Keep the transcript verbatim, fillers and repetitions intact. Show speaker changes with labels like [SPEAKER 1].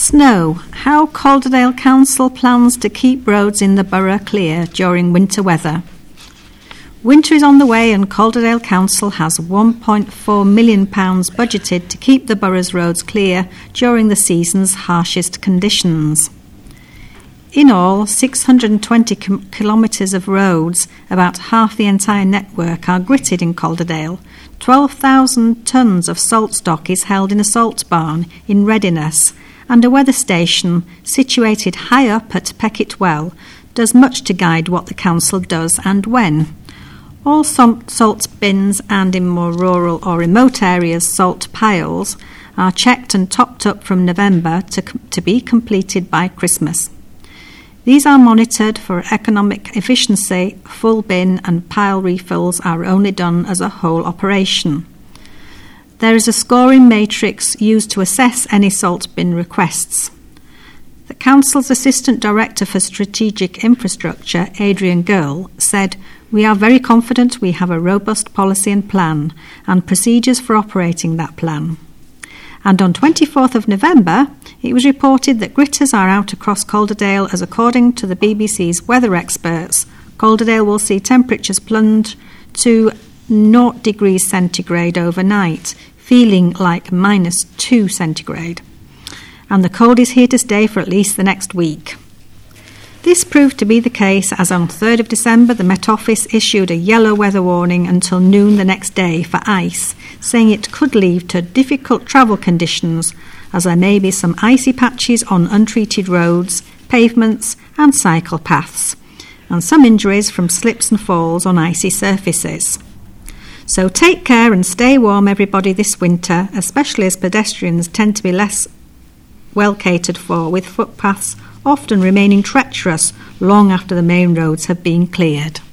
[SPEAKER 1] Snow. How Calderdale Council plans to keep roads in the borough clear during winter weather. Winter is on the way and Calderdale Council has one point four million pounds budgeted to keep the borough's roads clear during the season's harshest conditions. In all, six hundred twenty com- kilometres of roads, about half the entire network, are gritted in Calderdale. twelve thousand tonnes of salt stock is held in a salt barn in readiness, and a weather station situated high up at Peckett Well does much to guide what the council does and when. All salt bins and, in more rural or remote areas, salt piles are checked and topped up from November to, to be completed by Christmas. These are monitored for economic efficiency. Full bin and pile refills are only done as a whole operation. There is a scoring matrix used to assess any salt bin requests. The Council's Assistant Director for Strategic Infrastructure, Adrian Girl, said, "We are very confident we have a robust policy and plan and procedures for operating that plan." And on twenty-fourth of November, it was reported that gritters are out across Calderdale as, according to the B B C's weather experts, Calderdale will see temperatures plunge to zero degrees centigrade overnight, feeling like minus two centigrade. And the cold is here to stay for at least the next week. This proved to be the case, as on third of December the Met Office issued a yellow weather warning until noon the next day for ice, saying it could lead to difficult travel conditions, as there may be some icy patches on untreated roads, pavements and cycle paths, and some injuries from slips and falls on icy surfaces. So take care and stay warm, everybody, this winter, especially as pedestrians tend to be less well catered for, with footpaths often remaining treacherous long after the main roads have been cleared.